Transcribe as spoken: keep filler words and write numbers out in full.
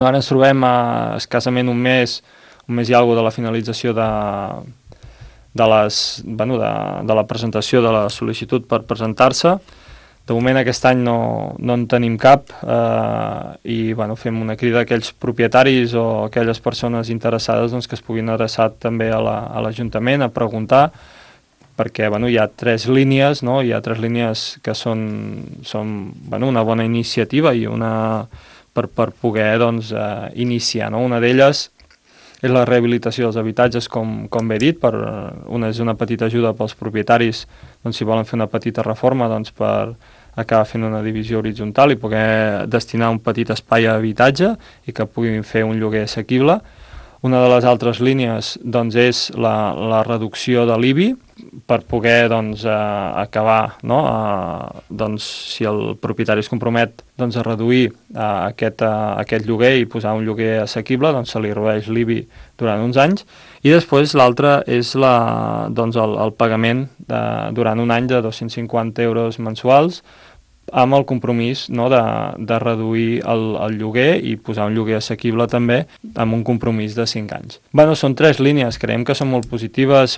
Ara ens trobem a escassament un mes, un mes i alguna de la finalització de, de, les, bueno, de, de la presentació de la sol·licitud per presentar-se. De moment aquest any no, no en tenim cap eh, i bueno, fem una crida a aquells propietaris o a aquelles persones interessades doncs, que es puguin adreçar també a l'Ajuntament la, a preguntar, perquè bueno, hi ha tres línies, no? Hi ha tres línies que són, són bueno, una bona iniciativa i una per, per poder doncs, eh, iniciar. No? Una d'elles és la rehabilitació dels habitatges, com, com bé dit, per, una és una petita ajuda pels propietaris, doncs, si volen fer una petita reforma, doncs, per acabar fent una divisió horitzontal i poder destinar un petit espai a habitatge i que puguin fer un lloguer assequible. Una de les altres línies doncs, és la, la reducció de l'I B I per poder doncs, eh, acabar, no? eh, doncs, si el propietari es compromet doncs, a reduir eh, aquest, eh, aquest lloguer i posar un lloguer assequible, doncs, se li redueix l'I B I durant uns anys. I després l'altra és la, doncs, el, el pagament de, durant un any de dos-cents cinquanta euros mensuals, amb el compromís, no, de, de reduir el, el lloguer i posar un lloguer assequible també amb un compromís de cinc anys. Bueno, són tres línies, creiem que són molt positives,